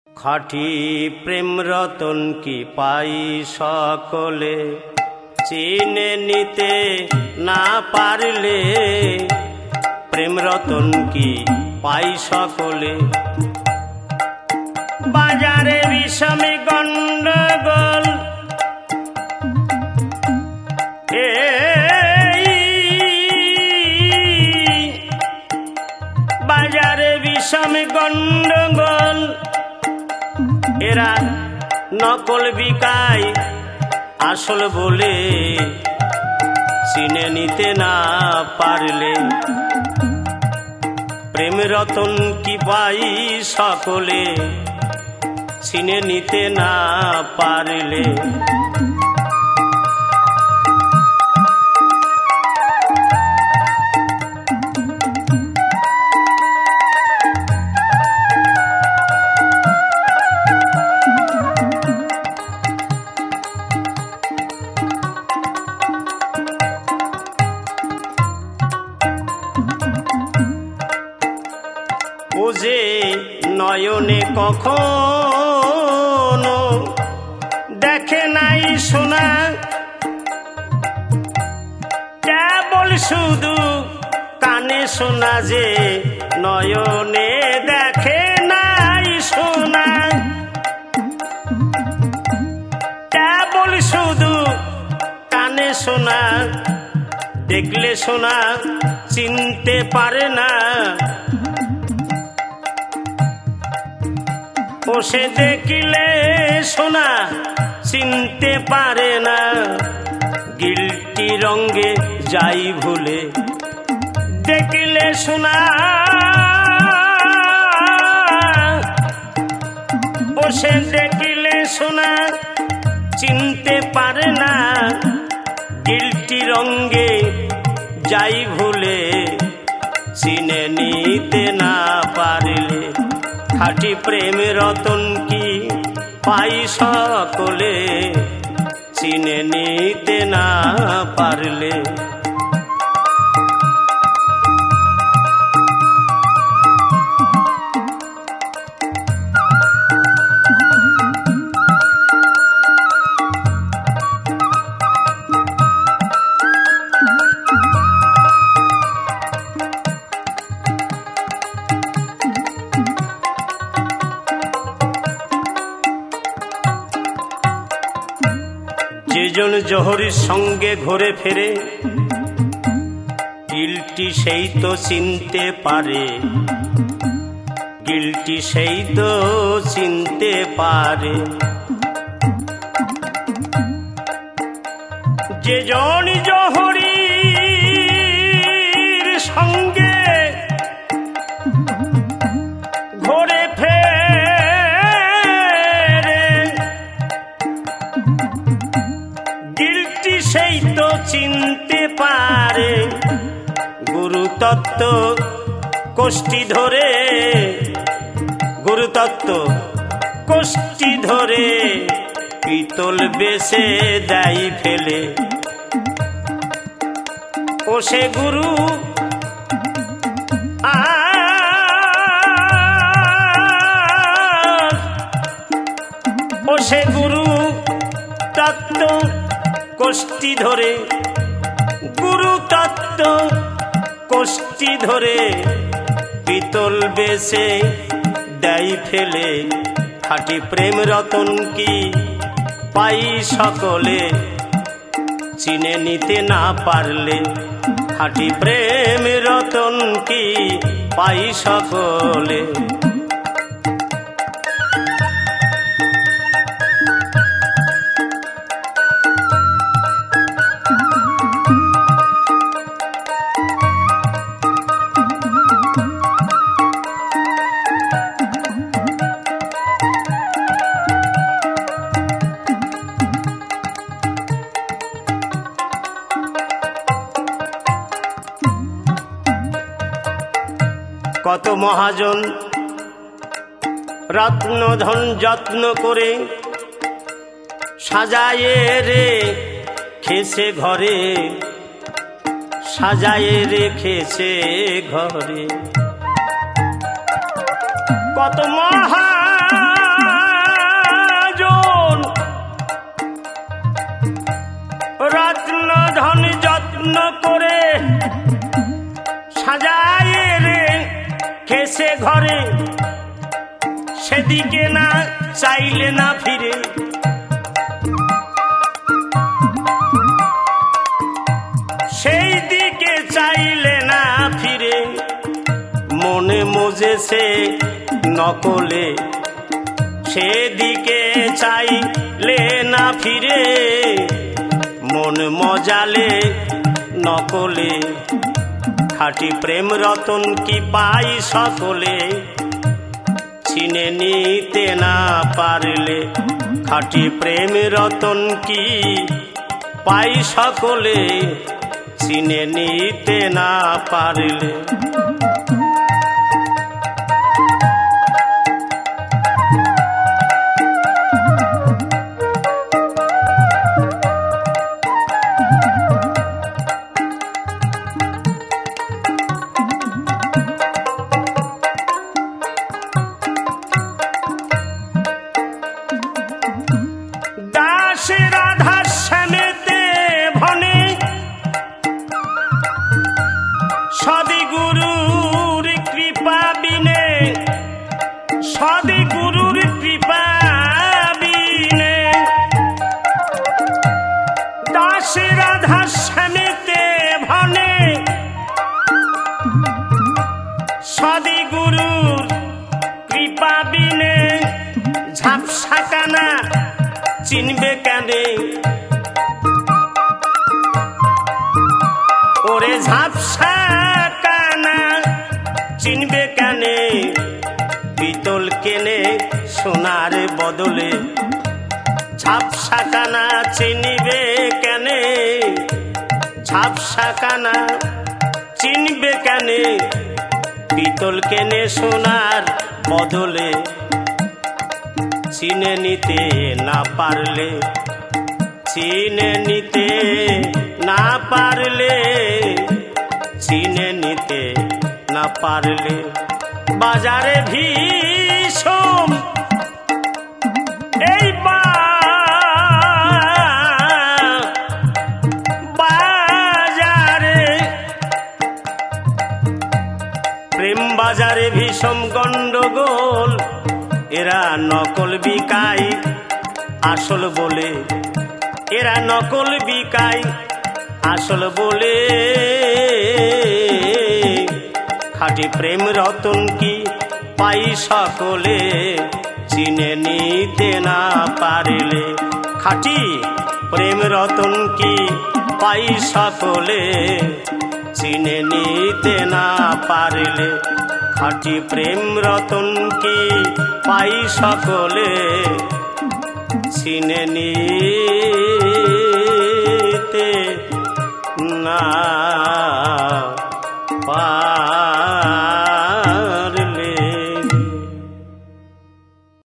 খাঁটি প্রেম রতন কি পাই সকলে, চিনে নিতে না পারলে প্রেম রতন কি পাই সকলে। বাজারে বিষমে গন্ডগোল, বাজারে বিষমে গন্ডগোল, এরা নকল বিকায় আসল বলে চিনে নিতে না পারলে প্রেম রতন কি পাই সকলে, চিনে নিতে না পারলে। ও যে নয়নে কখনো দেখে নাই সোনা, কেবল শুধু কানে শোনা, যে নয়নে দেখে নাই সোনা, কেবল শুধু কানে শোনা, দেখলে সোনা চিনতে পারে না। ও সে দেখিলে সোনা চিনতে পারে না, গিলটি রঙে যাই ভুলে দেখিলে সোনা, ও সে দেখিলে সোনা চিনতে পারে না, গিলটি রঙে যাই ভুলে চিনে নিতে না পারলে খাঁটি প্রেম রতন কি পাই সকলে, চিনে নিতে না পারলে। যেজন জহরির সঙ্গে ঘুরে ফেরে, গিলটি সেই তো চিনতে পারে, গিলটি সেই তো চিনতে পারে। যেজন জহরির সঙ্গে ঘুরে ফেরে, গিলটি সেই তো চিনতে পারে, গুরুতত্ত্ব কোষ্ঠী ধরে, গুরুতত্ত্ব কোষ্ঠী ধরে পিতল বেশে দেয় ফেলে। ও সে গুরু ও সে গুরু তত্ত্ব কোষ্ঠী ধরে, গুরু তত্ত্ব কোষ্ঠী ধরে পিতল বেশে দেয় ফেলে। খাঁটি প্রেম রতন কি পাই সকলে, চিনে নিতে না পারলে খাঁটি প্রেম রতন কি পাই সকলে। কত মহাজন রত্নধন যত্ন করে সাজায়ে রেখেছে ঘরে, সাজায়ে রেখেছে ঘরে। কত মহা সেদিকে না চাইলে না ফিরে, সেই দিকে চাইলে না ফিরে, মনে মজেছে নকলে, সেদিকে চাইলে না ফিরে, মন মজালে নকলে, খাঁটি প্রেম রতন কি পাই সকলে, চিনে নিতে না পারলে, খাঁটি প্রেম রতন কি পাই সকলে, চিনে নিতে না পারলে। রাধা শ্যামেতে ভনে সদ্গুরুর কৃপা বিনে, সদ্গুরুর কৃপা বিনে, দাস রাধা শ্যামেতে ভনে সদ্গুরুর কৃপা বিনে, ঝাপসা কানা চিনবে কেনে, ওরে ঝাপসা কানা চিনবে কেনে, পিতল কেনে সোনার বদলে, ঝাপসা কানা চিনবে কেনে, ঝাপসা কানা চিনবে কেনে, পিতল কেনে সোনার বদলে, চিনে নিতে না পারলে, চিনে নিতে না পারলে, চিনে নিতে না পারলে, বাজারে ভীষণ এই বাজারে, প্রেম বাজারে ভীষণ গন্ডগোল, এরা নকল বিকাই আসল বলে, এরা নকল বিকাই আসল বলে, খাঁটি প্রেম রতন কি পাই সকলে, চিনে নিতে না পারলে, খাঁটি প্রেম রতন কি পাই সকলে, চিনে নিতে না পারলে, খাঁটি প্রেম রতন কি পাই সকলে, চিনে নিতে না